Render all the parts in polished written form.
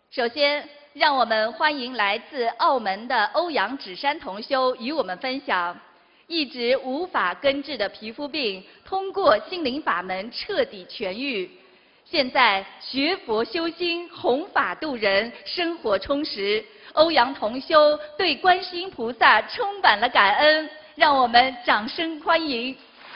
首先，让我们欢迎来自澳门的欧阳芷珊同修与我们分享，一直无法根治的皮肤病，通过心灵法门彻底痊愈。现在学佛修心，弘法度人，生活充实。欧阳同修对观世音菩萨充满了感恩，让我们掌声欢迎。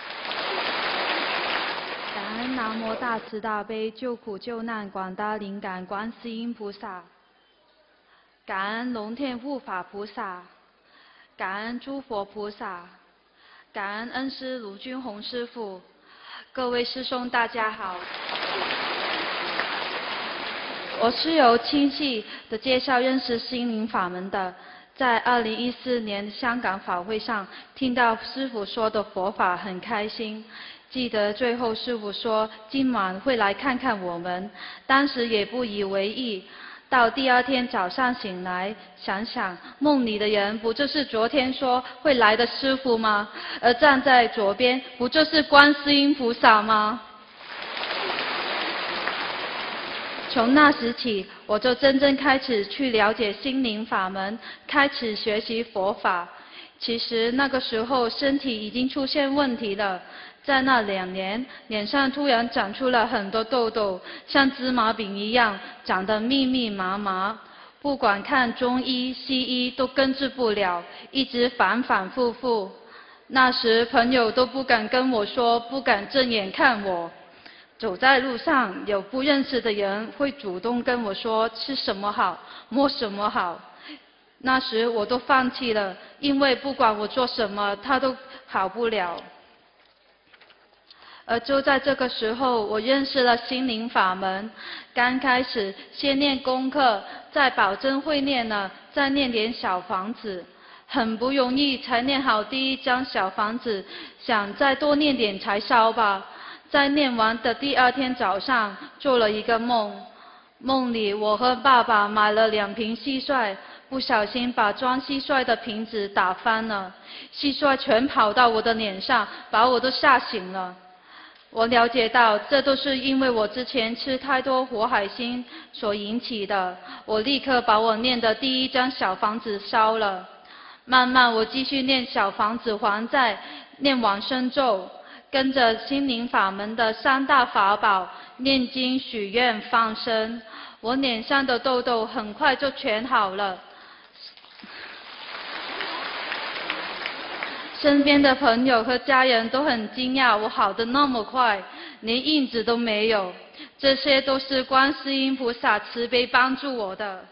感恩南无大慈大悲救苦救难广大灵感观世音菩萨，感恩龙天护法菩萨，感恩诸佛菩萨，感恩恩师卢军宏师父，各位师兄大家好。我是由亲戚的介绍认识心灵法门的，在2014年香港法会上听到师父说的佛法很开心，记得最后师父说今晚会来看看我们，当时也不以为意。到第二天早上醒来，想想梦里的人不就是昨天说会来的师父吗？而站在左边不就是观世音菩萨吗？从那时起，我就真正开始去了解心灵法门，开始学习佛法。其实那个时候身体已经出现问题了，在那2年，脸上突然长出了很多痘痘，像芝麻饼一样，长得密密麻麻。不管看中医、西医都根治不了，一直反反复复。那时朋友都不敢跟我说，不敢正眼看我。走在路上，有不认识的人会主动跟我说吃什么好，摸什么好。那时我都放弃了，因为不管我做什么，他都好不了。而就在这个时候，我认识了心灵法门。刚开始先念功课，再保证会念了，再念点小房子。很不容易才念好第1张小房子，想再多念点柴烧吧。在念完的第2天早上，做了一个梦，梦里我和爸爸买了2瓶蟋蟀，不小心把装蟋蟀的瓶子打翻了，蟋蟀全跑到我的脸上，把我都吓醒了。我了解到这都是因为我之前吃太多活海鲜所引起的，我立刻把我念的第1张小房子烧了。慢慢我继续念小房子还债，念往生咒，跟着心灵法门的3大法宝念经许愿放生，我脸上的痘痘很快就全好了。身边的朋友和家人都很惊讶我好得那么快，连印子都没有，这些都是观世音菩萨慈悲帮助我的。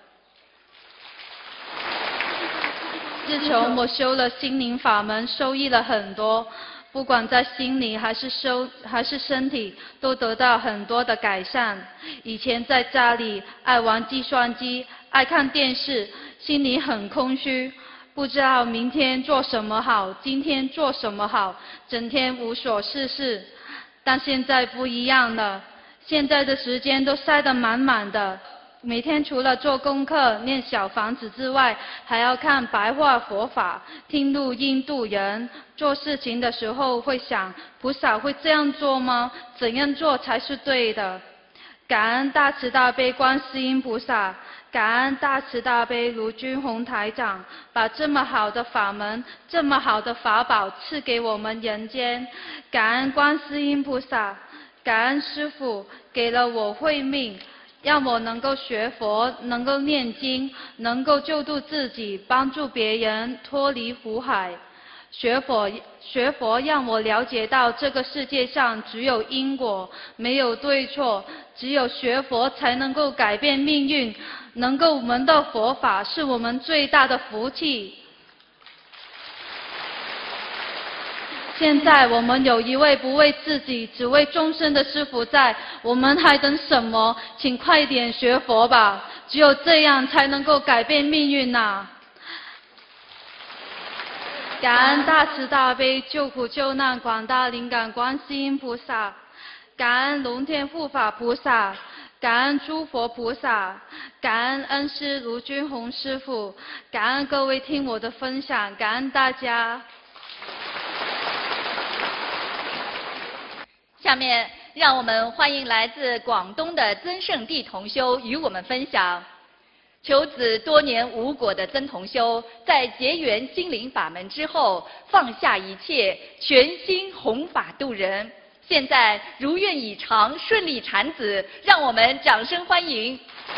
自从我修了心灵法门，受益了很多，不管在心理还是身体，都得到很多的改善。以前在家里爱玩计算机，爱看电视，心里很空虚，不知道明天做什么好，今天做什么好，整天无所事事。但现在不一样了，现在的时间都塞得满满的，每天除了做功课、念小房子之外，还要看白话佛法，听录音度人。做事情的时候会想，菩萨会这样做吗？怎样做才是对的？感恩大慈大悲观世音菩萨，感恩大慈大悲卢军宏台长，把这么好的法门、这么好的法宝赐给我们人间。感恩观世音菩萨，感恩师父给了我慧命，让我能够学佛，能够念经，能够救度自己，帮助别人脱离苦海。学佛让我了解到这个世界上只有因果，没有对错，只有学佛才能够改变命运，能够闻到佛法是我们最大的福气。现在我们有一位不为自己只为众生的师父在，我们还等什么？请快点学佛吧，只有这样才能够改变命运啊。感恩大慈大悲救苦救难广大灵感观世音菩萨，感恩龙天护法菩萨，感恩诸佛菩萨，感恩恩师卢军宏师父，感恩各位听我的分享，感恩大家。 下面让我们欢迎来自广东的曾圣地同修与我们分享， 求子多年无果的曾同修，在结缘心灵法门之后，放下一切，全心弘法度人。现在如愿以偿，顺利产子，让我们掌声欢迎。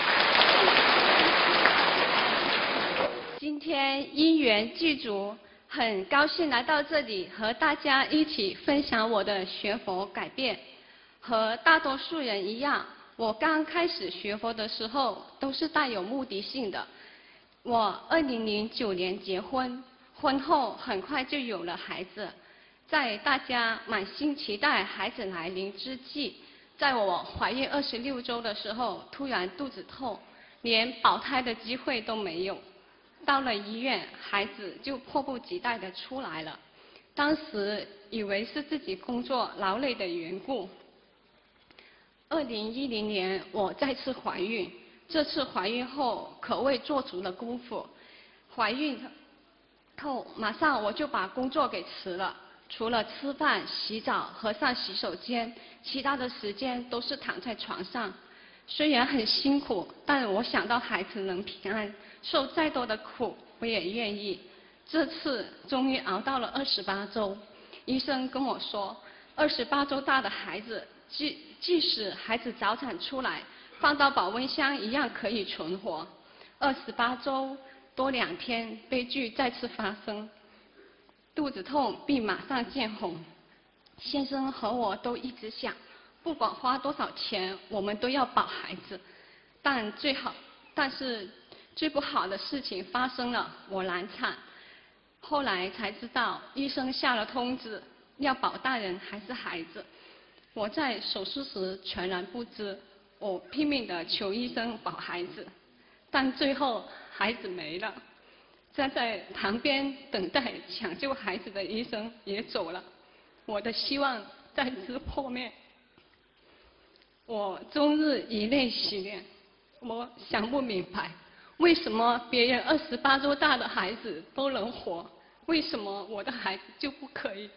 今天因缘具足，很高兴来到这里和大家一起分享我的学佛改变。和大多数人一样，我刚开始学佛的时候都是带有目的性的。我2009年结婚，婚后很快就有了孩子。在大家满心期待孩子来临之际，在我怀孕26周的时候，突然肚子痛，连保胎的机会都没有。到了医院，孩子就迫不及待地出来了。当时以为是自己工作劳累的缘故。2010年我再次怀孕，这次怀孕后可谓做足了功夫。怀孕后马上我就把工作给辞了，除了吃饭、洗澡和上洗手间，其他的时间都是躺在床上。虽然很辛苦，但我想到孩子能平安，受再多的苦我也愿意。这次终于熬到了28周，医生跟我说，28周大的孩子，即使孩子早产出来，放到保温箱一样可以存活。28周多2天，悲剧再次发生，肚子痛并马上见红。先生和我都一直想，不管花多少钱，我们都要保孩子。但是最不好的事情发生了，我难产。后来才知道，医生下了通知，要保大人还是孩子。我在手术时全然不知，我拼命地求医生保孩子，但最后孩子没了。站在旁边等待抢救孩子的医生也走了，我的希望再次破灭。我终日以泪洗脸，我想不明白，为什么别人28周大的孩子都能活，为什么我的孩子就不可以？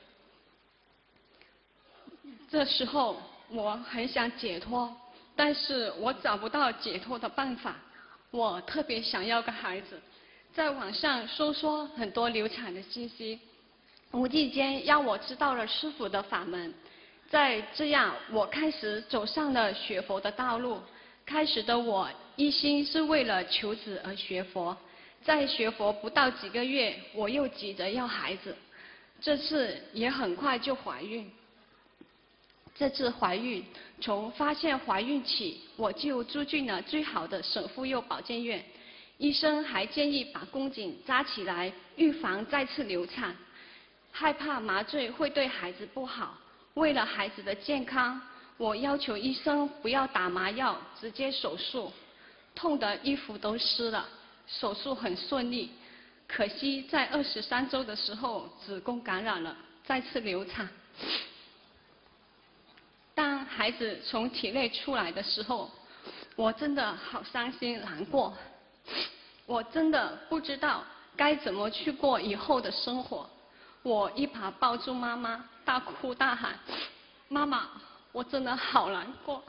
这时候我很想解脱，但是我找不到解脱的办法。我特别想要个孩子，在网上搜索很多流产的信息，无意间让我知道了师父的法门。在这样，我开始走上了学佛的道路。开始的我一心是为了求子而学佛，在学佛不到几个月，我又急着要孩子，这次也很快就怀孕。这次怀孕，从发现怀孕起，我就住进了最好的省妇幼保健院。医生还建议把宫颈扎起来，预防再次流产，害怕麻醉会对孩子不好。为了孩子的健康，我要求医生不要打麻药，直接手术。痛得衣服都湿了，手术很顺利。可惜在23周的时候，子宫感染了，再次流产。当孩子从体内出来的时候，我真的好伤心难过。我真的不知道该怎么去过以后的生活。我一把抱住妈妈，大哭大喊：“妈妈，我真的好难过。”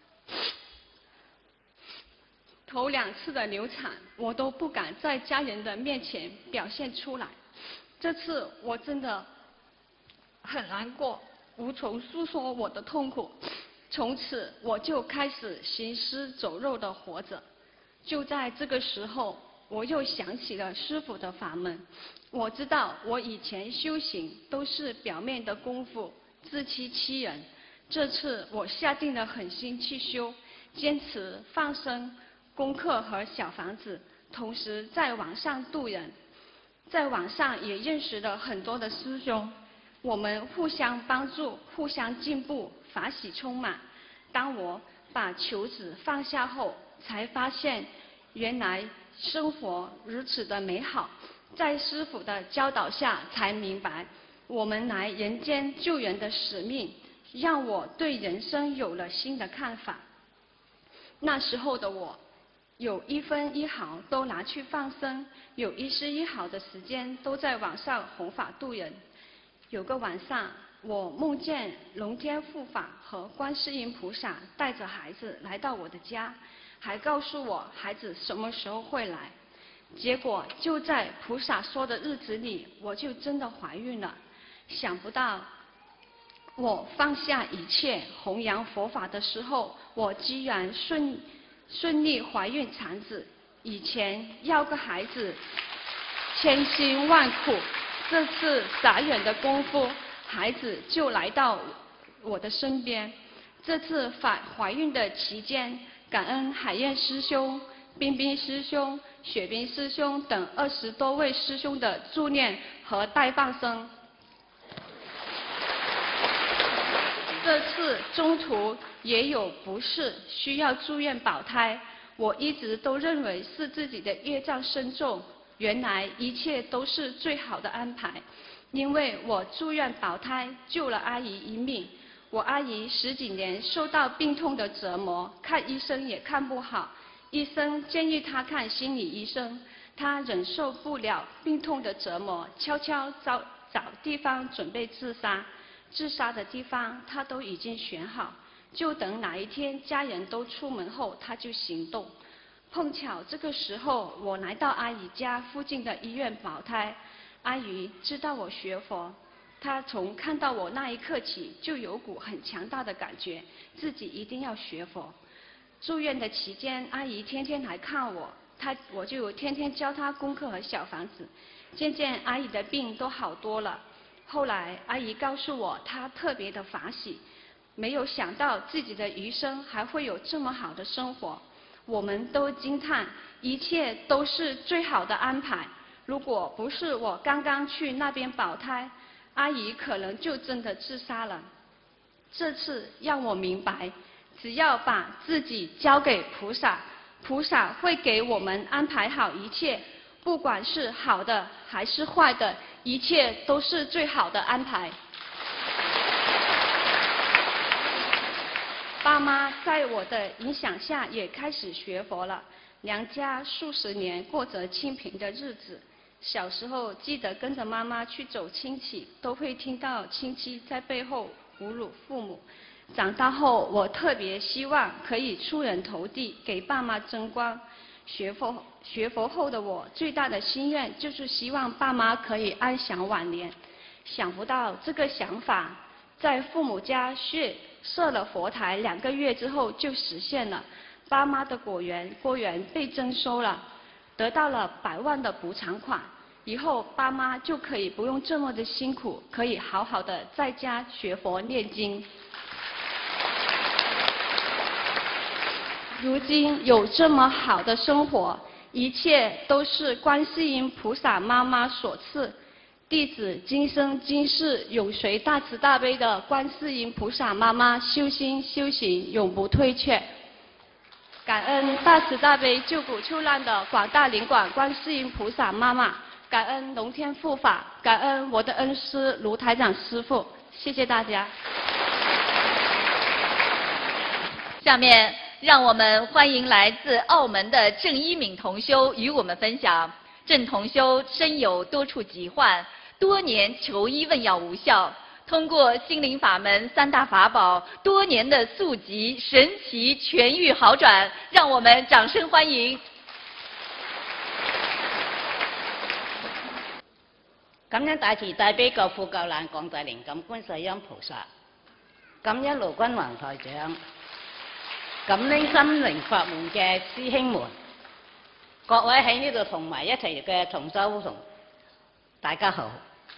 头2次的流产，我都不敢在家人的面前表现出来。这次我真的很难过，无从诉说我的痛苦。从此我就开始行尸走肉的活着。就在这个时候，我又想起了师父的法门。我知道我以前修行都是表面的功夫，自欺欺人。这次我下定了狠心去修，坚持放生、功课和小房子，同时在网上度人。在网上也认识了很多的师兄，我们互相帮助，互相进步，法喜充满。当我把求子放下后，才发现原来生活如此的美好。在师父的教导下，才明白我们来人间救人的使命，让我对人生有了新的看法。那时候的我，有1分1毫都拿去放生，有1丝1毫的时间都在网上弘法度人。有个晚上，我梦见龙天护法和观世音菩萨带着孩子来到我的家， 还告诉我孩子什么时候会来。结果就在菩萨说的日子里，我就真的怀孕了。想不到我放下一切弘扬佛法的时候，我居然顺利怀孕产子。以前要个孩子千辛万苦，这次眨眼的功夫，孩子就来到我的身边。这次怀孕的期间，感恩海燕师兄、冰冰师兄、雪冰师兄等20多位师兄的助念和带放生。这次中途也有不适，需要住院保胎。我一直都认为是自己的业障深重，原来一切都是最好的安排。因为我住院保胎，救了阿姨一命。我阿姨10几年受到病痛的折磨，看医生也看不好，医生建议她看心理医生。她忍受不了病痛的折磨，悄悄找地方准备自杀。自杀的地方她都已经选好，就等哪一天家人都出门后，她就行动。碰巧这个时候，我来到阿姨家附近的医院保胎。阿姨知道我学佛，她从看到我那一刻起，就有股很强大的感觉，自己一定要学佛。住院的期间，阿姨天天来看我，我就天天教她功课和小房子。渐渐阿姨的病都好多了。后来阿姨告诉我，她特别的法喜，没有想到自己的余生还会有这么好的生活。我们都惊叹，一切都是最好的安排。如果不是我刚刚去那边保胎，阿姨可能就真的自杀了。这次让我明白，只要把自己交给菩萨，菩萨会给我们安排好一切，不管是好的还是坏的，一切都是最好的安排。爸妈在我的影响下也开始学佛了，娘家数十年过着清贫的日子。小时候记得跟着妈妈去走亲戚，都会听到亲戚在背后侮辱父母。长大后，我特别希望可以出人头地，给爸妈争光。学佛后的我，最大的心愿就是希望爸妈可以安享晚年。想不到这个想法在父母家设了佛台2个月之后就实现了。爸妈的果园被征收了，得到了100万的补偿款。以后爸妈就可以不用这么的辛苦，可以好好的在家学佛念经。如今有这么好的生活，一切都是观世音菩萨妈妈所赐。弟子今生今世永随大慈大悲的观世音菩萨妈妈修心修行，永不退却。感恩大慈大悲救苦救难的广大灵感观世音菩萨妈妈，感恩龙天护法，感恩我的恩师卢台长师父，谢谢大家。 下面让我们欢迎来自澳门的郑一敏同修与我们分享。郑同修身有多处疾患，多年求医问药无效，通过心灵法门3大法宝，多年的宿疾神奇痊愈好转，让我们掌声欢迎。 感恩大慈大悲救苦救難廣大靈感觀世音菩薩，感恩盧君宏台長，感恩心靈法門嘅師兄們，各位喺呢度同埋一齊嘅同修同大家好。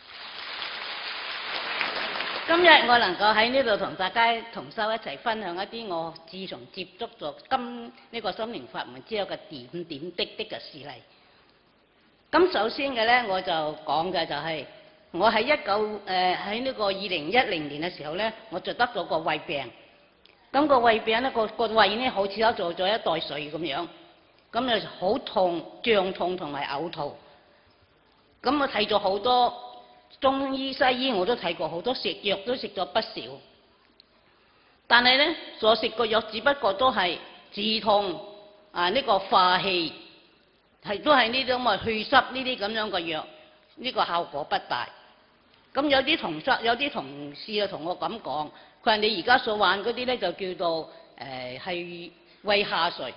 今日我能夠喺呢度同大家同修一齊分享一啲我自從接觸咗呢個心靈法門之後嘅點點滴滴嘅事例。咁首先嘅咧，我就講嘅就係、我喺喺呢個2010年嘅時候咧，我就得咗個胃病。咁個胃病咧，個胃咧好似做咗一袋水咁樣，咁就好痛、脹痛同埋嘔吐。咁我睇咗好多中醫西醫，我都睇過好多，食藥都食咗不少。但係咧，所食個藥只不過都係止痛呢個化氣。都係呢種咁嘅祛濕呢啲咁樣嘅藥，呢個效果不大。咁有啲同事就同我咁講，佢話你而家所患嗰啲咧就叫做係胃下垂，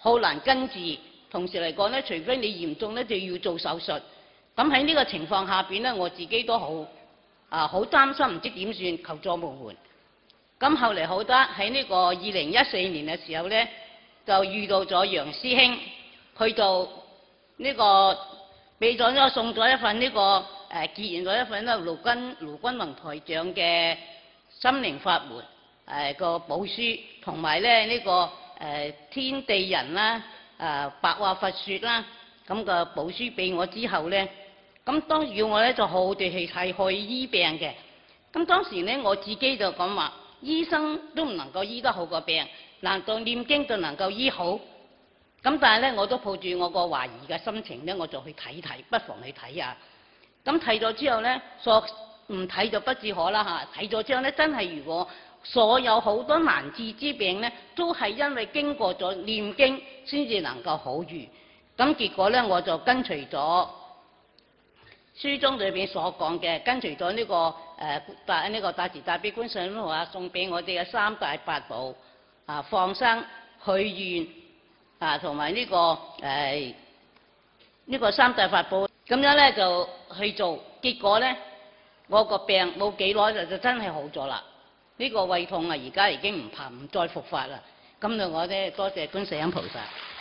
好難根治。同時嚟講咧，除非你嚴重咧就要做手術。咁喺呢個情況下邊咧，我自己都好擔心，唔知點算，求助無門。咁後嚟好得喺呢個2014年嘅時候咧，就遇到咗楊師兄，佢就呢個俾咗送咗一份呢個結緣咗一份咧盧君宏台長嘅心靈法門個寶書，同埋咧呢個天地人啦白話佛說啦咁個寶書俾我之後咧，咁當要我咧就好好地去醫病嘅。咁當時咧我自己就講話，醫生都唔能夠醫得好個病，難道念經就能夠醫好？咁但係咧，我都抱住我個懷疑嘅心情咧，我就去睇，不妨去睇下。咁睇咗之後咧，唔睇就不自可啦嚇。睇咗之後咧，真係如果所有好多難治之病咧，都係因為經過咗念經先至能夠好愈。咁結果咧，我就跟隨咗書中裏邊所講嘅，跟隨咗呢個大慈大悲觀世音菩薩送俾我哋嘅三大法寶放生、許願同埋呢個三大法寶，咁樣咧就去做。結果咧，我個病冇幾耐就真係好咗啦。呢個胃痛而家已經唔再復發啦。咁就我咧多謝觀世音菩薩。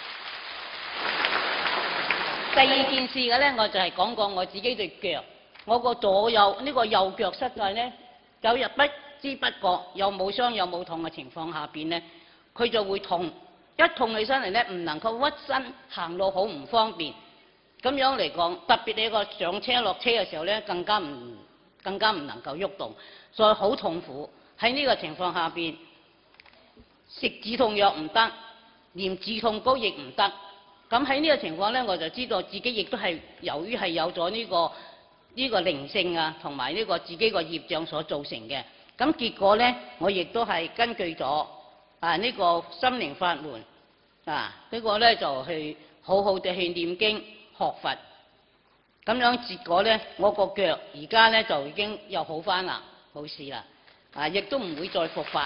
第二件事嘅咧，我就係講講我自己對腳，我個右腳膝蓋咧，有日不知不覺又冇傷又冇痛嘅情況下邊咧，佢就會痛，一痛起身嚟咧，唔能夠屈身行路，好唔方便。咁樣嚟講，特別你個上車落車嘅時候咧，更加唔能夠喐動，所以好痛苦。喺呢個情況下邊，食止痛藥唔得，連止痛膏亦唔得。咁喺呢個情況咧，我就知道自己亦都係由於係有咗呢個靈性同埋呢個自己個業障所造成嘅。咁結果咧，我亦都係根據咗呢個心靈法門呢個咧就去好好地去念經學佛。咁樣結果咧，我個腳而家咧就已經又好返啦，冇事啦，亦都唔會再復發。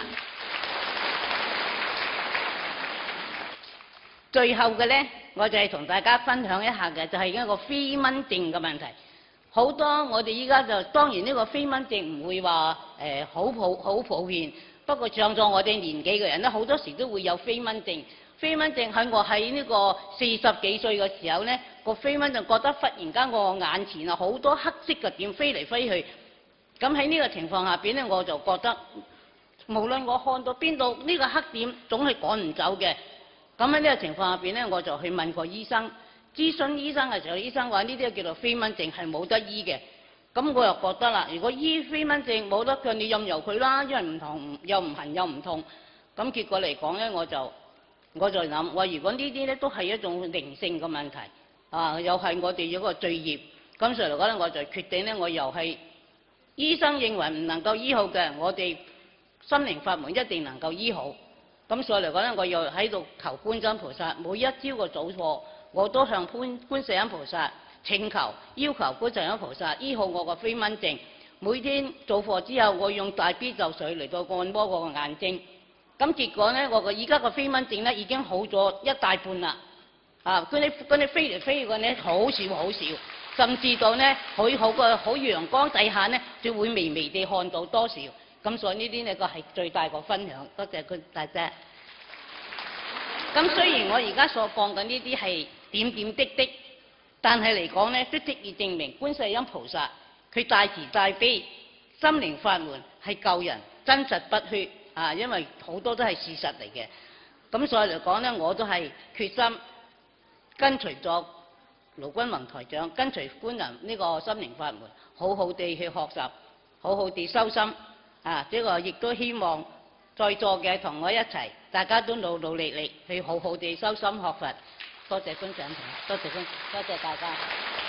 最後嘅咧，我就係同大家分享一下嘅，就係一個飛蚊症嘅問題。好多我哋依家就當然呢個飛蚊症唔會話好普遍，不過上咗我哋年紀嘅人咧，好多時都會有飛蚊症。飛蚊症喺我喺呢個40幾歲嘅時候咧，個飛蚊就覺得忽然間我眼前好多黑色嘅點飛嚟飛去。咁喺呢個情況下邊咧，我就覺得無論我看到邊度呢個黑點，總係趕唔走嘅。咁喺呢個情況下邊咧，我就去問過醫生，諮詢醫生嘅時候，醫生話呢啲叫做飛蚊症，係冇得醫嘅。咁我又覺得啦，如果醫飛蚊症冇得嘅，你任由佢啦，因為唔痛又唔痕又唔痛。咁結果嚟講咧，我就諗，我如果呢啲咧都係一種靈性嘅問題，又係我哋一個罪業。咁所以嚟講咧，我就決定咧，我又係醫生認為唔能夠醫好嘅，我哋心靈法門一定能夠醫好。咁所以嚟講咧，我又喺度求觀世音菩薩，每一朝嘅早課，我都向觀世音菩薩請求，要求觀世音菩薩醫好我個飛蚊症。每天早課之後，我用大悲咒水嚟到按摩我個眼睛。咁結果咧，我而家個飛蚊症咧已經好咗一大半啦。嗰啲飛嚟飛去嘅咧好少，甚至到咧好陽光底下咧，就會微微地看到多少。咁所以呢啲呢個係最大個分享，多謝大家。咁雖然我而家所講嘅呢啲係點點滴滴，但係嚟講呢，都足以證明觀世音菩薩佢大慈大悲心靈法門係救人，真實不虛因為好多都係事實嚟嘅。咁所以嚟講呢，我都係決心跟隨咗盧君宏台長，跟隨觀音呢個心靈法門，好好地去學習，好好地修心。呢個亦都希望在座嘅同我一齊，大家都努力去好好地修心學佛。多謝觀世音，多謝大家。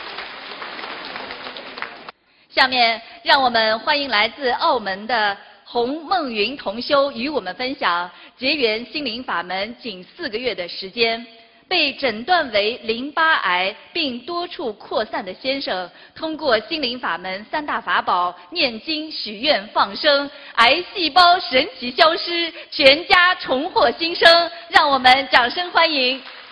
下面讓我們歡迎來自澳門的洪夢雲同修與我們分享結緣心靈法門僅4個月的時間。被診斷為淋巴癌並多處擴散的先生，通過心靈法門3大法寶念經許願放生，癌細胞神奇消失，全家重獲新生。讓我們掌聲歡迎。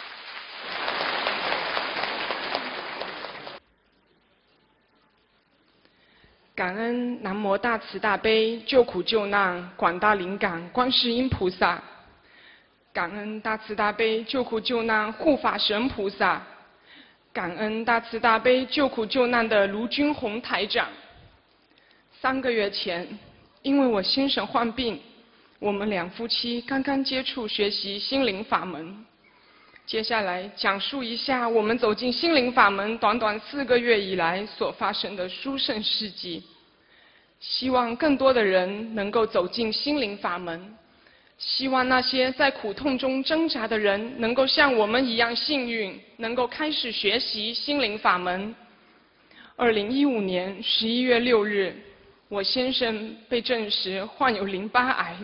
感恩南无大慈大悲救苦救难广大灵感观世音菩萨，感恩大慈大悲救苦救难护法神菩萨，感恩大慈大悲救苦救难的卢军宏台长。3个月前，因为我先生患病，我们两夫妻刚刚接触学习心灵法门。接下来讲述一下我们走进心灵法门短短4个月以来所发生的殊胜事迹，希望更多的人能够走进心灵法门，希望那些在苦痛中挣扎的人能够像我们一样幸运，能够开始学习心灵法门。2015年11月6日，我先生被证实患有淋巴癌。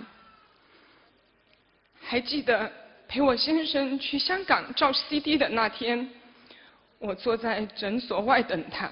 还记得陪我先生去香港照 CT 的那天，我坐在诊所外等他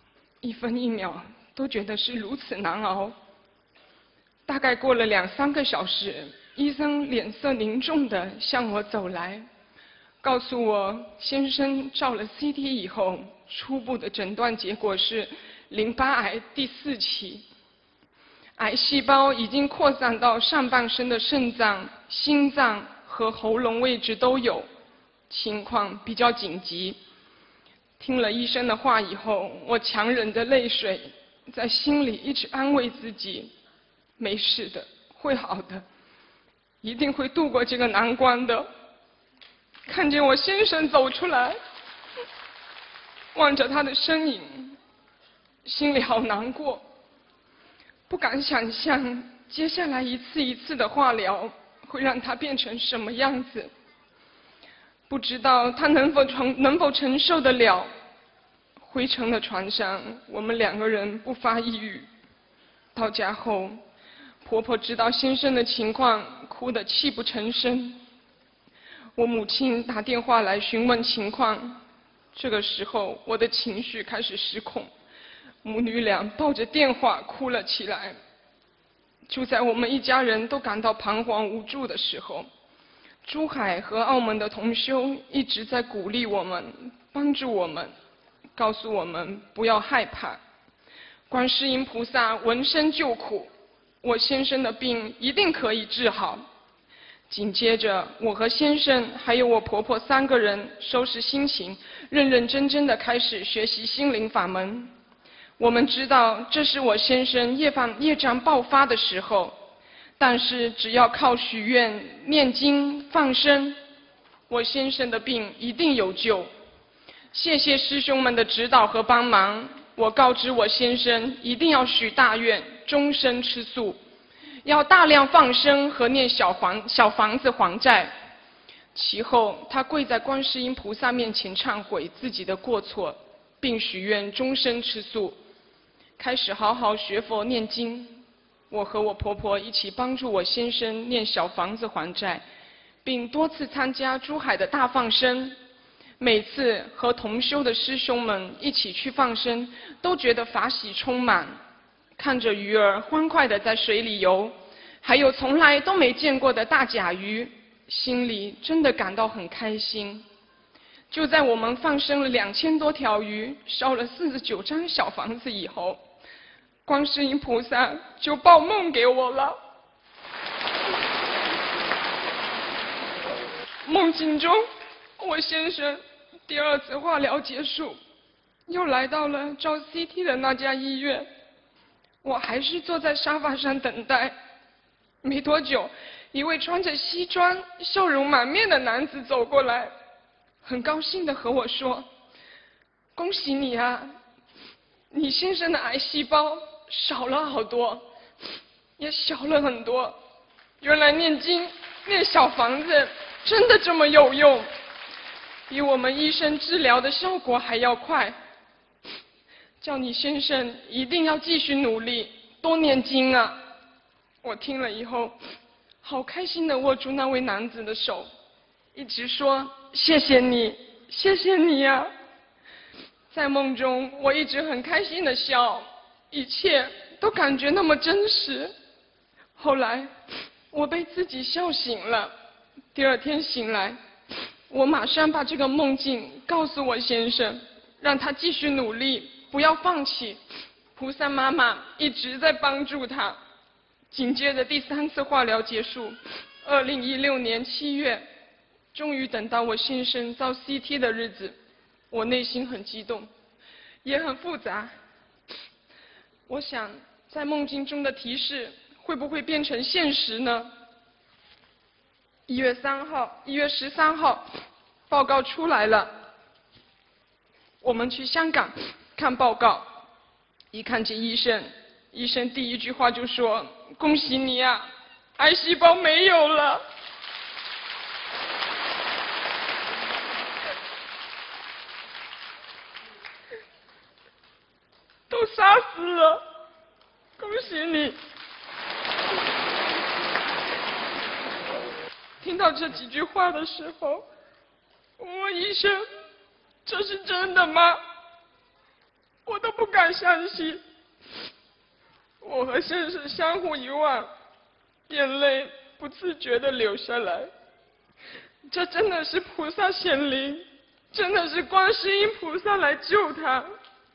，1分1秒都觉得是如此难熬。大概过了2、3个小时，医生脸色凝重地向我走来，告诉我先生照了 CT 以后，初步的诊断结果是淋巴癌第4期，癌细胞已经扩散到上半身的肾脏、心脏和喉咙位置都有，情况比较紧急。听了医生的话以后，我强忍着泪水，在心里一直安慰自己，没事的，会好的，一定会度过这个难关的。看见我先生走出来，望着他的身影，心里好难过，不敢想象接下来一次一次的化疗会让他变成什么样子，不知道他能否承受得了。回程的船上，我们2个人不发一语。到家后，婆婆知道先生的情况，哭得泣不成声。我母亲打电话来询问情况，这个时候我的情绪开始失控，母女俩抱着电话哭了起来。就在我们一家人都感到彷徨无助的时候，珠海和澳门的同修一直在鼓励我们，帮助我们，告诉我们不要害怕，观世音菩萨闻声救苦，我先生的病一定可以治好。紧接着，我和先生还有我婆婆3个人收拾心情，认认真真地开始学习心灵法门。我们知道这是我先生业障爆发的时候，但是只要靠许愿、念经、放生，我先生的病一定有救。谢谢师兄们的指导和帮忙，我告知我先生一定要许大愿，终身吃素，要大量放生和念小房子还债。其后，他跪在观世音菩萨面前忏悔自己的过错，并许愿终身吃素，开始好好学佛念经。我和我婆婆一起帮助我先生念小房子还债，并多次参加珠海的大放生。每次和同修的师兄们一起去放生，都觉得法喜充满。看着鱼儿欢快地在水里游，还有从来都没见过的大甲鱼，心里真的感到很开心。就在我们放生了2000多条鱼，烧了49张小房子以后，观世音菩萨就报梦给我了。梦境中，我先生第2次化疗结束，又来到了照 CT 的那家医院。我还是坐在沙发上等待。没多久，一位穿着西装、笑容满面的男子走过来，很高兴地和我说：“恭喜你啊，你先生的癌细胞少了好多，也小了很多。原来念经、念小房子真的这么有用，比我们医生治疗的效果还要快。叫你先生一定要继续努力，多念经啊！”我听了以后，好开心地握住那位男子的手，一直说：“谢谢你，谢谢你呀！”在梦中，我一直很开心地笑，一切都感觉那么真实。后来，我被自己笑醒了。第2天醒来，我马上把这个梦境告诉我先生，让他继续努力，不要放弃。 菩萨妈妈一直在帮助他。紧接着第3次化疗结束，2016年7月，终于等到我先生照 CT 的日子，我内心很激动，也很复杂。我想，在梦境中的提示会不会变成现实呢？1月13号，报告出来了。我们去香港看报告，一看见医生，医生第一句话就说：“恭喜你啊，癌细胞没有了。”都杀死了，恭喜你！听到这几句话的时候，我问医生：“这是真的吗？”我都不敢相信。我和先生相互一望，眼泪不自觉地流下来。这真的是菩萨显灵，真的是观世音菩萨来救他。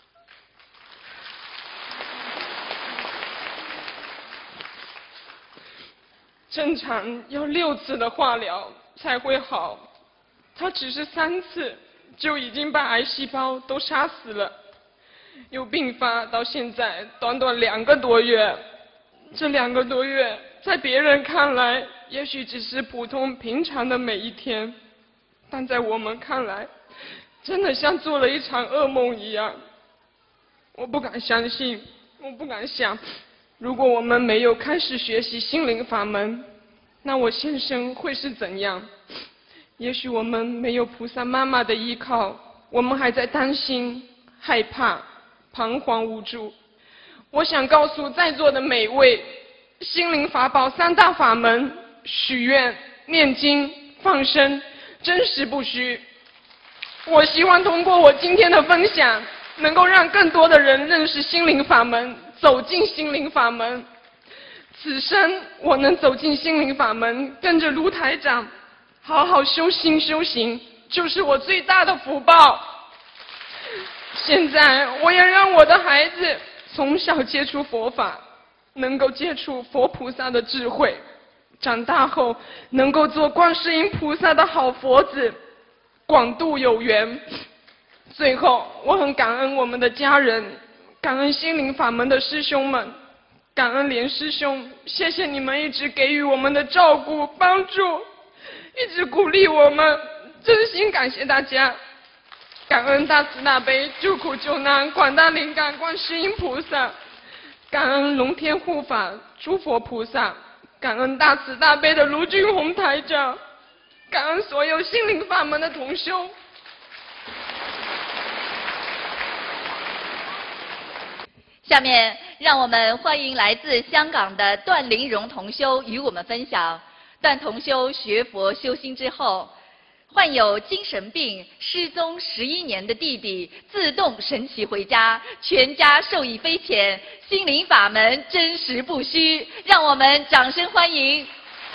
正常要6次的化疗才会好，他只是3次就已经把癌细胞都杀死了，由病发到现在短短2个多月。这2个多月在别人看来也许只是普通平常的每一天，但在我们看来真的像做了一场噩梦一样。我不敢相信，我不敢想，如果我们没有开始学习心灵法门，那我先生会是怎样？也许我们没有菩萨妈妈的依靠，我们还在担心、害怕、彷徨无助。我想告诉在座的每位，心灵法宝3大法门：许愿、念经、放生，真实不虚。我希望通过我今天的分享，能够让更多的人认识心灵法门，走进心灵法门。此生我能走进心灵法门，跟着卢台长好好修心修行，就是我最大的福报。现在我也让我的孩子从小接触佛法，能够接触佛菩萨的智慧，长大后能够做观世音菩萨的好佛子，广度有缘。最后，我很感恩我们的家人，感恩心灵法门的师兄们，感恩莲师兄，谢谢你们一直给予我们的照顾帮助，一直鼓励我们，真心感谢大家。感恩大慈大悲救苦救难广大灵感观世音菩萨，感恩龙天护法诸佛菩萨，感恩大慈大悲的卢俊宏台长，感恩所有心灵法门的同修。 下面让我们欢迎来自香港的段玲蓉同修与我们分享。段同修学佛修心之后，患有精神病失踪11年的弟弟自动神奇回家，全家受益匪浅，心灵法门真实不虚，让我们掌声欢迎。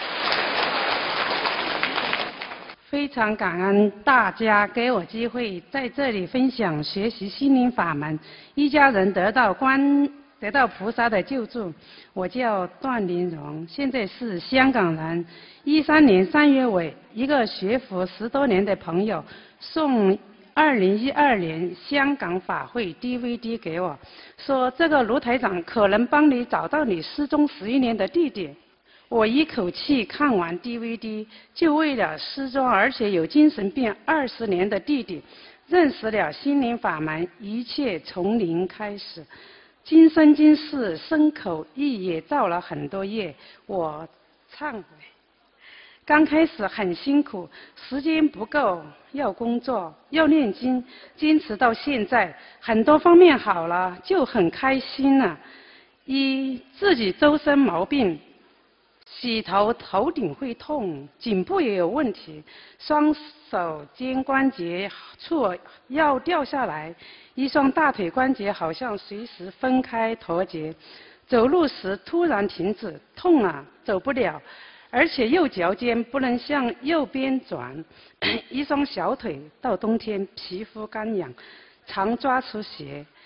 非常感恩大家给我机会在这里分享学习心灵法门，一家人得到菩萨的救助。我叫段玲蓉，现在是香港人。13年3月尾，一个学佛10多年的朋友送2012年香港法会 DVD 给我，说这个卢台长可能帮你找到你失踪11年的弟弟。我一口气看完 DVD， 就为了失踪而且有精神病20年的弟弟，认识了心灵法门，一切从零开始。今生今世身口意也造了很多业，我忏悔。刚开始很辛苦，时间不够，要工作，要念经，坚持到现在，很多方面好了，就很开心了。自己周身毛病，洗头头顶会痛，颈部也有问题，双手肩关节处要掉下来，一双大腿关节好像随时分开脱节，走路时突然停止，痛了走不了，而且右脚尖不能向右边转，一双小腿到冬天皮肤干痒，常抓出血，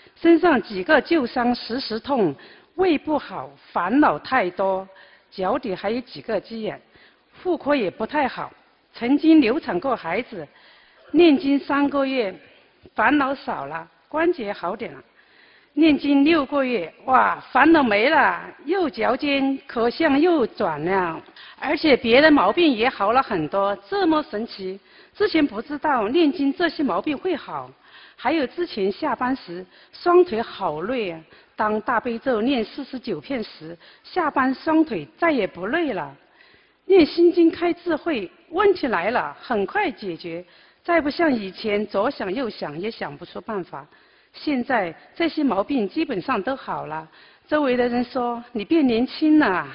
身上几个旧伤时时痛，胃不好，烦恼太多，脚底还有几个鸡眼，妇科也不太好，曾经流产过孩子，念经3个月，烦恼少了，关节好点了。念经6个月，哇，烦恼没了，右脚尖可向右转了，而且别的毛病也好了很多，这么神奇！之前不知道念经这些毛病会好。还有之前下班时双腿好累啊，当大悲咒念49遍时，下班双腿再也不累了。念心经开智慧，问题来了很快解决，再不像以前左想右想也想不出办法。现在这些毛病基本上都好了，周围的人说你变年轻了。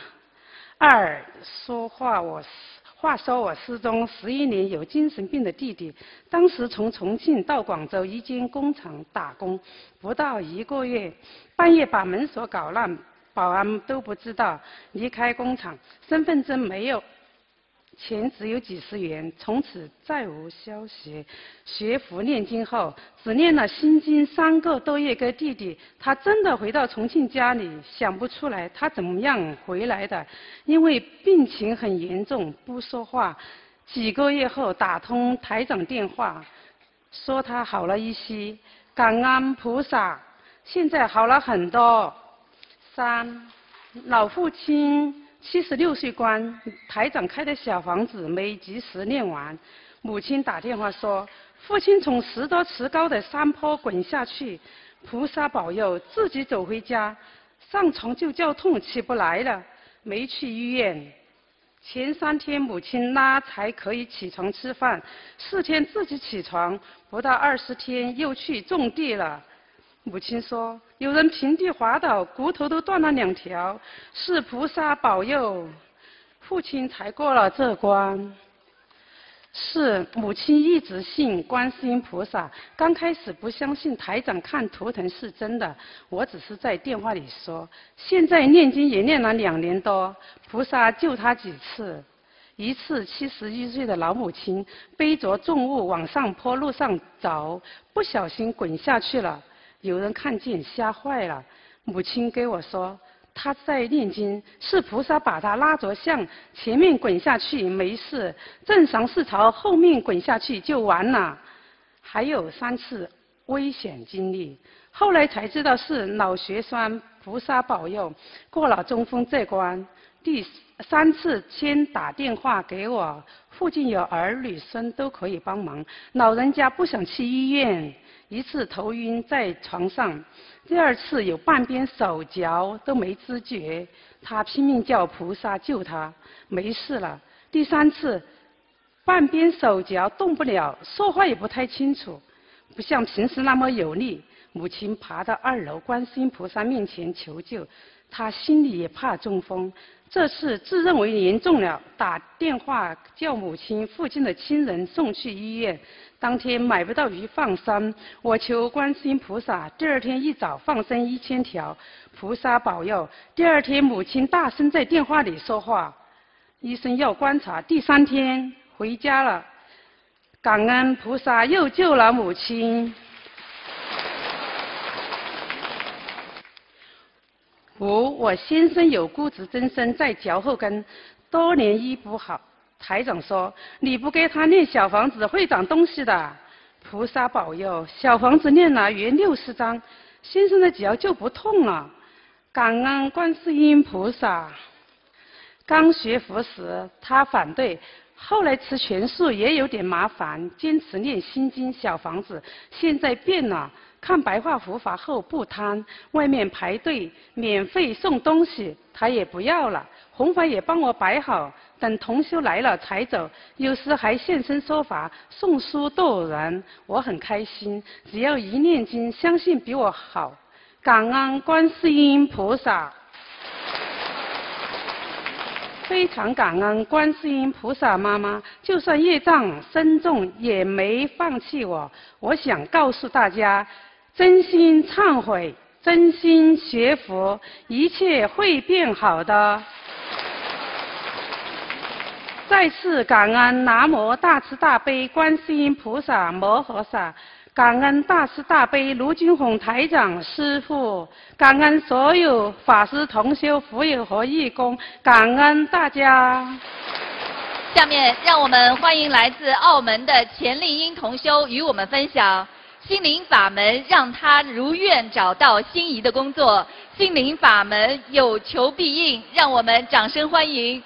话说我失踪11年有精神病的弟弟，当时从重庆到广州一间工厂打工，不到1个月，半夜把门锁搞烂，保安都不知道，离开工厂，身份证没有，钱只有几十元，从此再无消息。学佛念经后，只念了心经3个多月给弟弟，他真的回到重庆家里，想不出来他怎么样回来的，因为病情很严重，不说话。几个月后打通台长电话，说他好了一些，感恩菩萨，现在好了很多。3，老父亲76岁关，台长开的小房子没及时念完，母亲打电话说父亲从10多尺高的山坡滚下去，菩萨保佑，自己走回家，上床就叫痛起不来了，没去医院。前3天母亲拉才可以起床吃饭，4天自己起床，不到20天又去种地了。母亲说有人平地滑倒，骨头都断了2条，是菩萨保佑，父亲才过了这关。是母亲一直信观世音菩萨，刚开始不相信台长看图腾是真的，我只是在电话里说，现在念经也念了2年多，菩萨救他几次。一次71岁的老母亲背着重物往上坡路上走，不小心滚下去了，有人看见吓坏了，母亲给我说他在念经，是菩萨把他拉着向前面滚下去没事，正常是朝后面滚下去就完了。还有3次危险经历，后来才知道是脑血栓，菩萨保佑过了中风这关。第3次先打电话给我，附近有儿女孙都可以帮忙，老人家不想去医院。1次头晕在床上，第2次有半边手脚都没知觉，他拼命叫菩萨救他，没事了。第3次半边手脚动不了，说话也不太清楚，不像平时那么有力。母亲爬到2楼观世音菩萨面前求救，他心里也怕中风，这次自认为严重了，打电话叫母亲附近的亲人送去医院。当天买不到鱼放生，我求观世音菩萨，第2天一早放生1000条，菩萨保佑。第2天母亲大声在电话里说话，医生要观察。第3天回家了，感恩菩萨又救了母亲。5，我先生有骨质增生在脚后跟，多年医不好。台长说你不给他念小房子会长东西的，菩萨保佑，小房子念了约60张，先生的脚就不痛了，感恩观世音菩萨。刚学佛时他反对，后来吃全素也有点麻烦，坚持念心经小房子，现在变了，看白话佛法后不贪，外面排队免费送东西他也不要了，红牌也帮我摆好，等同修来了才走，有时还现身说法送书逗人，我很开心，只要一念经相信比我好，感恩观世音菩萨。非常感恩观世音菩萨妈妈，就算业障深重也没放弃我。我想告诉大家，真心忏悔，真心学佛，一切会变好的。再次感恩南无大慈大悲观世音菩萨摩诃萨， 感恩大慈大悲卢军宏台长师父，感恩所有法师同修福友和义工，感恩大家。 下面让我们欢迎来自澳门的钱丽英同修与我们分享心灵法门让他如愿找到心仪的工作，心灵法门有求必应，让我们掌声欢迎。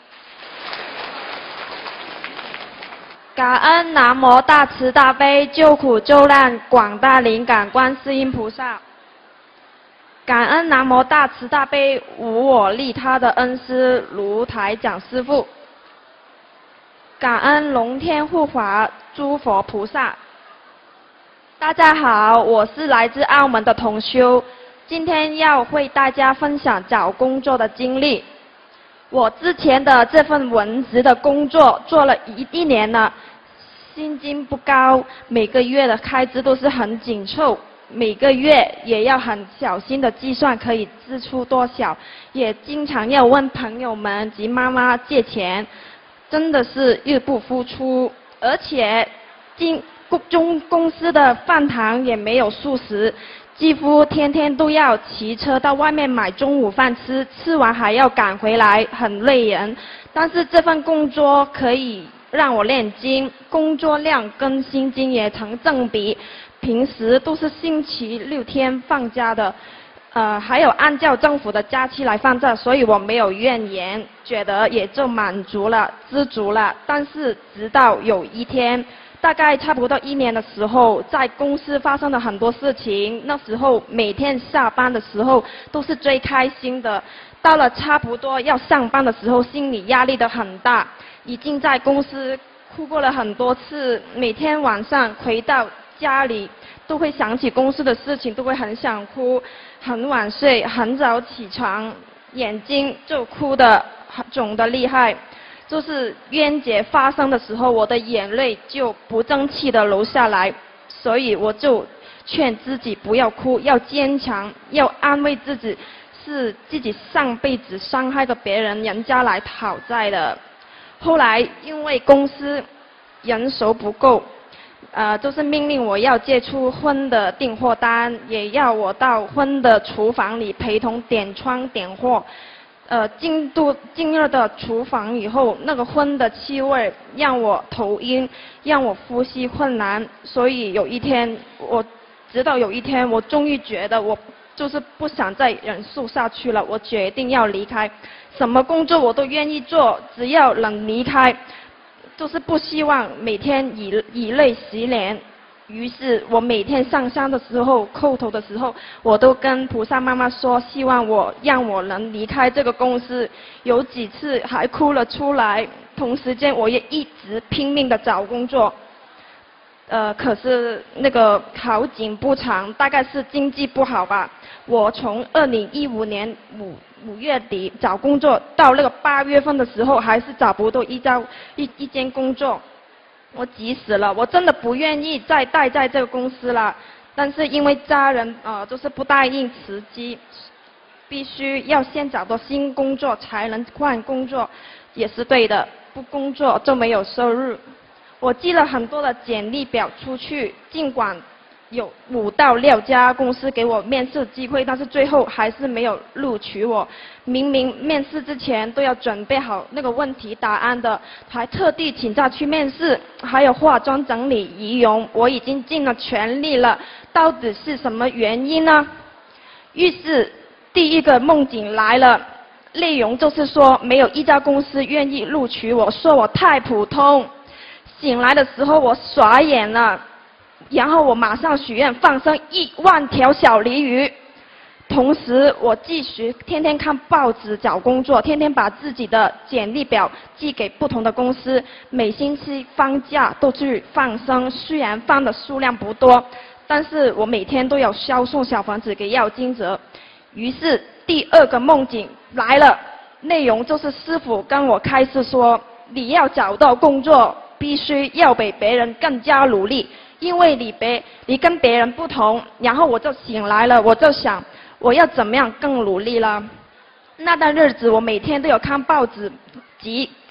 感恩南无大慈大悲救苦救难广大灵感观世音菩萨，感恩南无大慈大悲无我利他的恩师卢台长师父，感恩龙天护法诸佛菩萨。大家好，我是来自澳门的同修，今天要为大家分享找工作的经历。我之前的这份文职的工作做了一年了，薪金不高，每个月的开支都是很紧凑，每个月也要很小心的计算可以支出多少，也经常要问朋友们及妈妈借钱，真的是入不敷出，而且公司的饭堂也没有素食，几乎天天都要骑车到外面买中午饭吃，吃完还要赶回来，很累人。但是这份工作可以让我练经，工作量跟薪金也成正比，平时都是星期6天放假的，还有按照政府的假期来放假，所以我没有怨言，觉得也就满足了，知足了。但是直到有一天，大概差不多1年的时候，在公司发生了很多事情，那时候每天下班的时候都是最开心的，到了差不多要上班的时候，心理压力都很大，已经在公司哭过了很多次，每天晚上回到家里都会想起公司的事情，都会很想哭，很晚睡，很早起床，眼睛就哭得肿得厉害。就是冤结发生的时候，我的眼泪就不争气的流下来，所以我就劝自己不要哭，要坚强，要安慰自己，是自己上辈子伤害了别人，人家来讨债的。后来因为公司人手不够，就是命令我要借出荤的订货单，也要我到荤的厨房里陪同点窗点货。进入的厨房以后，那个荤的气味让我头晕，让我呼吸困难，所以直到有一天，我终于觉得我就是不想再忍受下去了，我决定要离开，什么工作我都愿意做，只要能离开，就是不希望每天以泪洗脸。于是我每天上香的时候，叩头的时候，我都跟菩萨妈妈说，希望让我能离开这个公司，有几次还哭了出来。同时间我也一直拼命的找工作，可是那个好景不长，大概是经济不好吧。我从2015年5月底找工作，到那个8月份的时候，还是找不到一间工作。我急死了，我真的不愿意再待在这个公司了，但是因为家人就是不答应辞职，必须要先找到新工作才能换工作，也是对的，不工作就没有收入。我寄了很多的简历表出去，尽管有5到6家公司给我面试机会，但是最后还是没有录取我。明明面试之前都要准备好那个问题答案的，还特地请假去面试，还有化妆整理仪容，我已经尽了全力了，到底是什么原因呢？于是第一个梦境来了，内容就是说没有一家公司愿意录取我，说我太普通。醒来的时候我傻眼了，然后我马上许愿放生1万条小鲤鱼。同时我继续天天看报纸找工作，天天把自己的简历表寄给不同的公司，每星期放假都去放生，虽然放的数量不多，但是我每天都有销送小房子给要经者。于是第2个梦境来了，内容就是师父跟我开示说，你要找到工作必须要比别人更加努力，因为你跟别人不同。然后我就醒来了，我就想我要怎么样更努力了。那段日子我每天都有看报纸及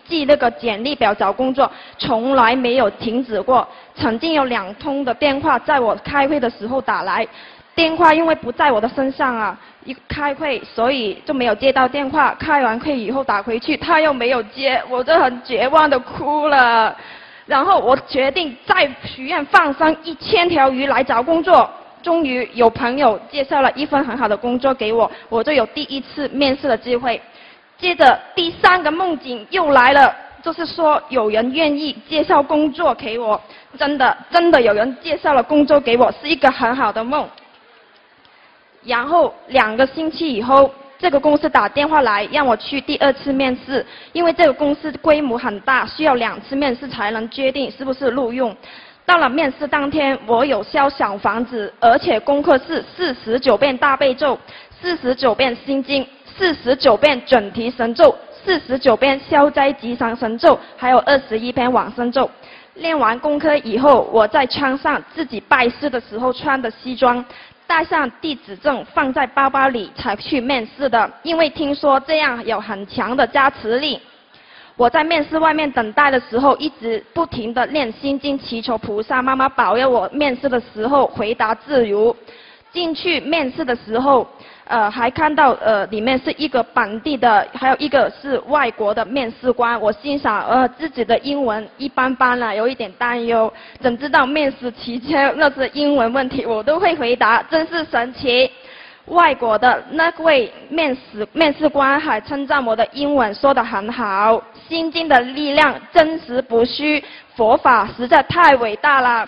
寄那个简历表找工作，从来没有停止过。曾经有2通的电话在我开会的时候打来，电话因为不在我的身上啊，一开会所以就没有接到电话。开完会以后打回去，他又没有接，我就很绝望的哭了。然后我决定在许愿放生1000条鱼来找工作。终于有朋友介绍了一份很好的工作给我，我就有第1次面试的机会。接着第3个梦境又来了，就是说有人愿意介绍工作给我，真的有人介绍了工作给我，是一个很好的梦。然后2个星期以后，这个公司打电话来让我去第2次面试，因为这个公司规模很大，需要2次面试才能决定是不是录用。到了面试当天，我有烧小房子，而且功课是49遍大悲咒、49遍心经、49遍准提神咒、49遍消灾吉祥神咒，还有21篇往生咒。练完功课以后，我在穿上自己拜师的时候穿的西装，带上地址证放在包包里才去面试的，因为听说这样有很强的加持力。我在面试外面等待的时候，一直不停地念心经，祈求菩萨妈妈保佑我面试的时候回答自如。进去面试的时候，还看到里面是一个本地的，还有一个是外国的面试官。我心想，自己的英文一般般了，有一点担忧。怎知道面试期间那些英文问题我都会回答，真是神奇。外国的那位面试官还称赞我的英文说得很好，心经的力量真实不虚，佛法实在太伟大了。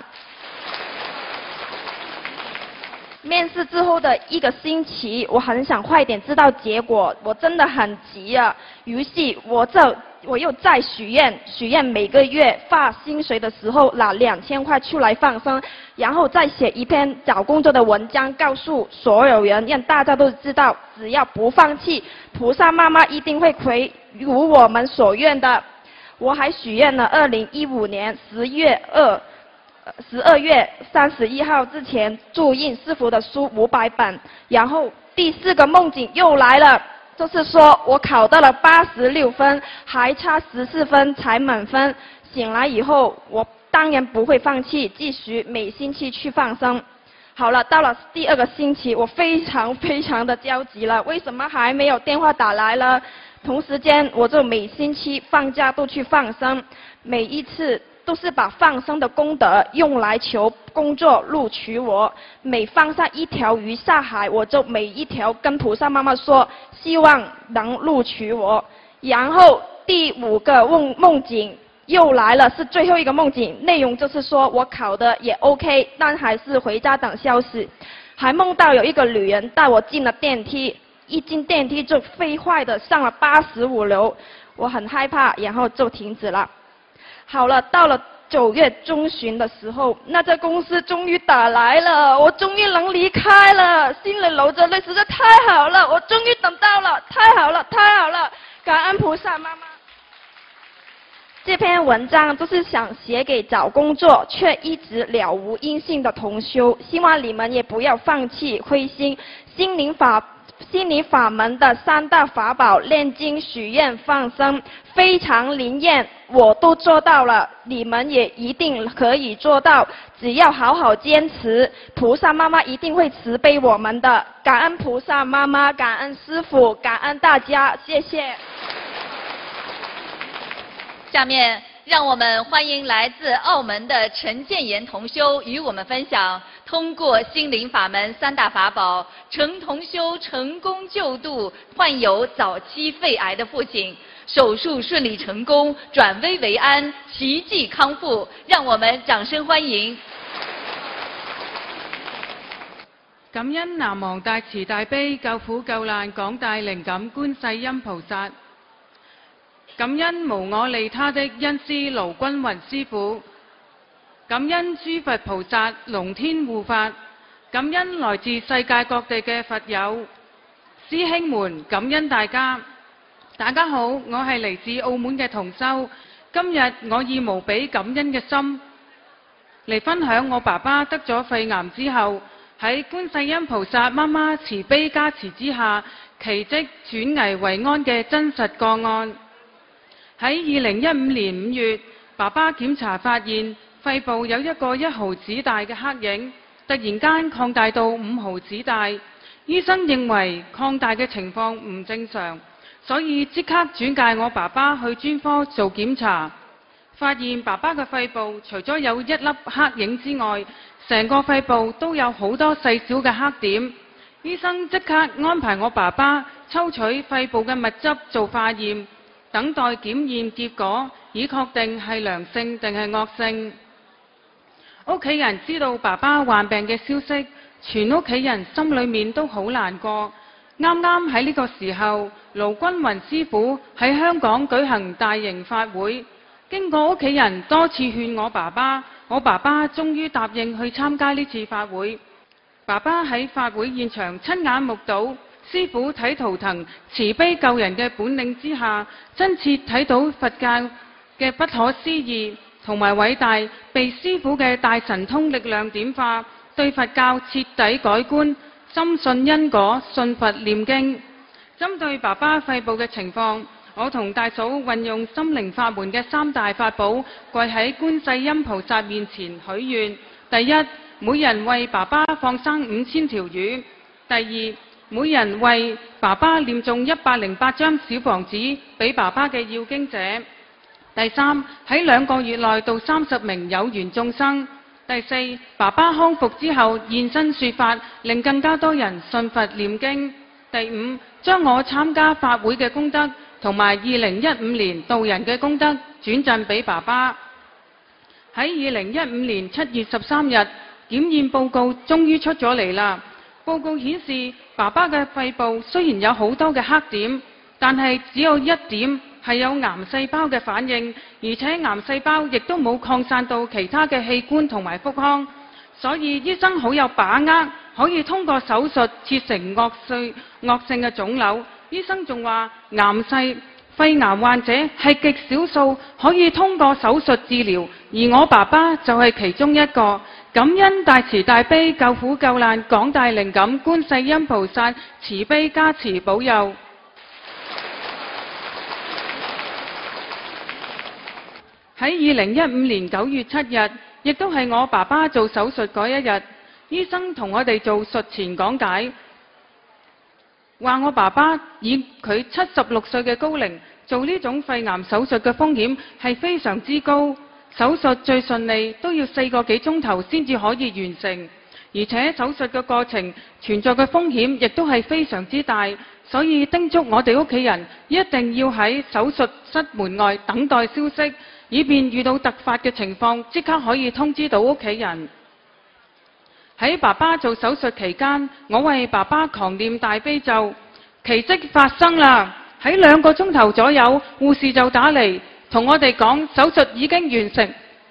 面试之后的1个星期，我很想快点知道结果，我真的很急啊。于是我又再许愿每个月发薪水的时候拿2000块出来放生，然后再写一篇找工作的文章，告诉所有人，让大家都知道，只要不放弃，菩萨妈妈一定会回如我们所愿的。我还许愿了2015年12月31号之前注印师父的书500本。然后第4个梦境又来了，就是说我考到了86分，还差14分才满分。醒来以后，我当然不会放弃，继续每星期去放生。好了，到了第2个星期，我非常的焦急了，为什么还没有电话打来了？同时间，我就每星期放假都去放生，每一次都是把放生的功德用来求工作录取我。每放上1条鱼下海，我就每一条跟菩萨妈妈说，希望能录取我。然后第5个梦境又来了，是最后一个梦境，内容就是说我考的也 OK， 但还是回家等消息。还梦到有一个女人带我进了电梯，一进电梯就飞快的上了85楼，我很害怕，然后就停止了。好了，到了9月中旬的时候，那家公司终于打来了，我终于能离开了，心里流着泪，实在太好了，我终于等到了，太好了，太好了，感恩菩萨妈妈。这篇文章就是想写给找工作却一直了无音信的同修，希望你们也不要放弃灰心。心灵法门的3大法宝，念经、许愿、放生，非常灵验，我都做到了，你们也一定可以做到，只要好好坚持，菩萨妈妈一定会慈悲我们的。感恩菩萨妈妈，感恩师父，感恩大家，谢谢。 下面让我们欢迎来自澳门的陈建言同修与我们分享，通过心灵法门3大法宝，陈同修成功救度患有早期肺癌的父亲，手术顺利成功，转危为安，奇迹康复。让我们掌声欢迎。 感恩南無大慈大悲救苦救難廣大靈感觀世音菩薩。感恩無我利他的恩師盧君雲師父，感恩諸佛菩薩龍天護法，感恩來自世界各地嘅佛友、師兄們，感恩大家。大家好，我係嚟自澳門嘅同修，今日我以無比感恩嘅心嚟分享我爸爸得咗肺癌之後，喺觀世音菩薩媽媽慈悲加持之下，奇蹟轉危為安嘅真實個案。 喺2015年5月，爸爸檢查發現肺部有一個1毫子大嘅黑影，突然間擴大到5毫子大。醫生認為擴大嘅情況唔正常，所以即刻轉介我爸爸去專科做檢查，發現爸爸嘅肺部除咗有1粒黑影之外，成個肺部都有好多細小嘅黑點。醫生即刻安排我爸爸抽取肺部嘅物質做化驗，等待檢驗結果，以確定係良性定係惡性。屋企人知道爸爸患病嘅消息，全屋企人心裏面都好難過。啱啱喺呢個時候，盧君雲師傅喺香港舉行大型法會，經過屋企人多次勸我爸爸終於答應去參加呢次法會。爸爸喺法會現場親眼目睹師傅睇圖騰慈悲救人嘅本領之下，真切睇到佛教嘅不可思議同埋偉大，被師傅嘅大神通力量點化，對佛教徹底改觀，深信因果，信佛念經。針對爸爸肺部嘅情況，我同大嫂運用心靈法門嘅3大法寶，跪喺觀世音菩薩面前許願：第一，每人為爸爸放生5000條魚；第二，每人為爸爸念誦108張小房子俾爸爸嘅要經者；第三，喺2個月內度30名有緣眾生；第四，爸爸康復之後現身說法，令更加多人信佛念經；第五，將我參加法會嘅功德同埋2015年渡人嘅功德轉贈俾爸爸。喺2015年7月13日，檢驗報告終於出咗嚟啦。報告顯示，爸爸嘅肺部雖然有好多嘅黑點，但係只有1點係有癌細胞嘅反應，而且癌細胞亦都冇擴散到其他嘅器官同埋腹腔，所以醫生好有把握，可以通過手術切成惡性嘅腫瘤。醫生仲話，肺癌患者係極少數可以通過手術治療，而我爸爸就係其中一個。感恩大慈大悲救苦救難廣大靈感觀世音菩薩慈悲加持保佑。喺2015年9月7日，亦都係我爸爸做手術嗰一日，醫生同我哋做術前講解，話我爸爸以佢76歲嘅高齡做呢種肺癌手術嘅風險係非常之高。手術最順利都要4個幾鐘頭先至可以完成，而且手術嘅過程存在嘅風險亦都係非常之大，所以叮囑我哋屋企人一定要喺手術室門外等待消息，以便遇到突發嘅情況即刻可以通知到屋企人。喺爸爸做手術期間，我為爸爸狂念大悲咒，奇蹟發生啦！喺2個鐘頭左右，護士就打嚟同我哋講手術已經完成，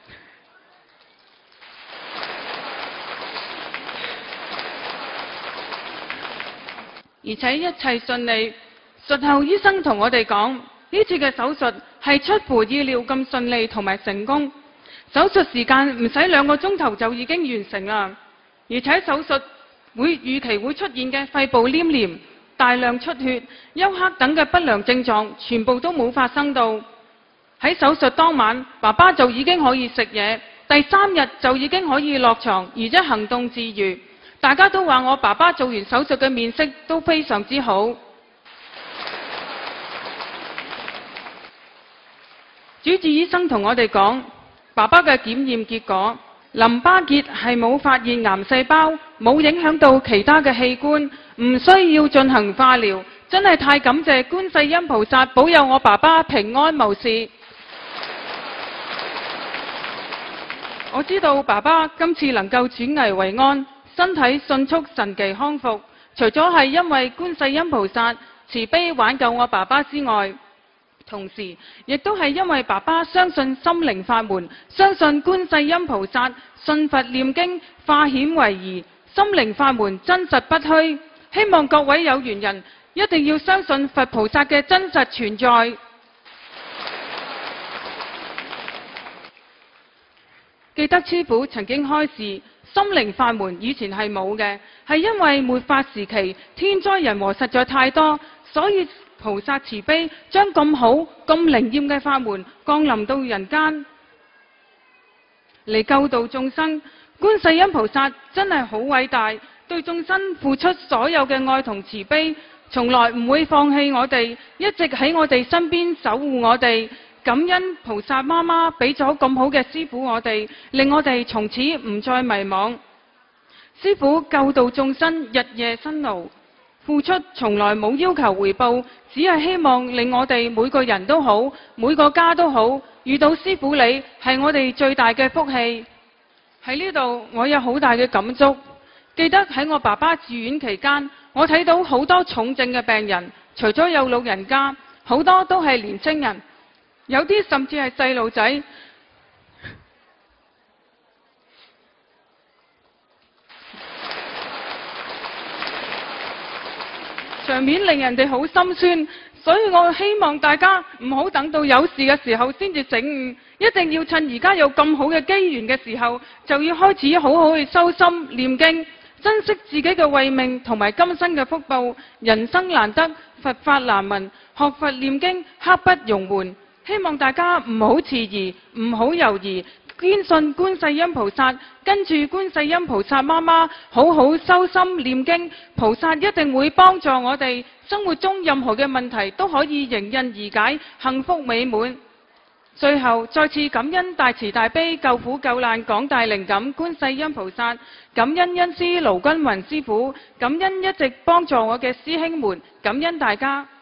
而且一切順利。術後醫生同我哋講，呢次嘅手術係出乎意料咁順利同埋成功。手術時間唔使2個鐘頭就已經完成啦，而且手術預期會出現嘅肺部黏連、大量出血、休克等嘅不良症狀全部都冇發生到。喺手術當晚，爸爸就已經可以食嘢，第3日就已經可以落床，而且行動自如。大家都話我爸爸做完手術嘅面色都非常之好。主治醫生同我哋講，爸爸嘅檢驗結果，淋巴結係冇發現癌細胞，冇影響到其他嘅器官，唔需要進行化療。真係太感謝觀世音菩薩保佑我爸爸平安無事。我知道爸爸今次能夠轉危為安，身體迅速神奇康復，除咗係因為觀世音菩薩慈悲挽救我爸爸之外，同時亦都係因為爸爸相信心靈法門，相信觀世音菩薩，信佛念經，化險為夷，心靈法門真實不虛。希望各位有緣人一定要相信佛菩薩嘅真實存在。記得師父曾經開示，心靈法門以前係冇嘅，係因為末法時期天災人禍實在太多， 所以菩薩慈悲，將咁好、咁靈驗嘅法門降臨到人間，嚟救度眾生。觀世音菩薩真係好偉大，對眾生付出所有嘅愛同慈悲，從來唔會放棄我哋，一直喺我哋身邊守護我哋。感恩菩薩媽媽俾咗咁好嘅師父我哋，令我哋從此唔再迷惘。師父救度眾生，日夜辛勞，付出從來冇要求回報，只係希望令我哋每個人都好，每個家都好。遇到師父你係我哋最大嘅福氣。喺呢度我有好大嘅感觸，記得喺我爸爸住院期間，我睇到好多重症嘅病人，除咗有老人家，好多都係年青人，有啲甚至係細路仔。場面令人哋好心酸，所以我希望大家唔好等到有事嘅時候先至醒悟，一定要趁而家有咁好嘅機緣嘅時候，就要開始好好去修心念經，珍惜自己嘅慧命同埋今生嘅福報。人生難得，佛法難聞，學佛念經刻不容緩。希望大家唔好遲疑，唔好猶豫，堅信觀世音菩薩，跟住觀世音菩薩媽媽好好修心念經，菩薩一定會幫助我哋，生活中任何嘅問題都可以迎刃而解，幸福美滿。最後再次感恩大慈大悲救苦救難廣大靈感觀世音菩薩，感恩恩師盧君雲師傅，感恩一直幫助我嘅師兄們，感恩大家。